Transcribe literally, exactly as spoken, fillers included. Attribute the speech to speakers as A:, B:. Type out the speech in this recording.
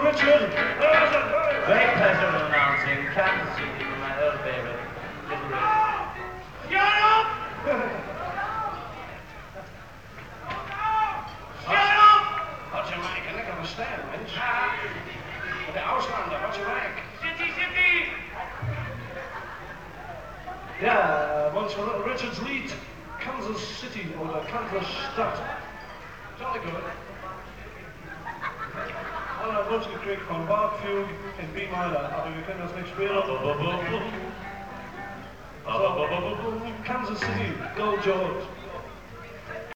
A: Richard.
B: Great pleasure of announcing Kansas City for my old favorite, Little Richard.
C: Shut up! Shut up!
A: Wat je make? En ik kan verstaan, mens. De Auslander, wat je make?
C: City, city!
A: Ja, once for Little Richard's lead. Kansas City oder Kansas Stadt. Jolly good. Alle Wunsch gekriegt von Barkview in B-Minor, aber wir können das nicht spielen. So, Kansas City, go George.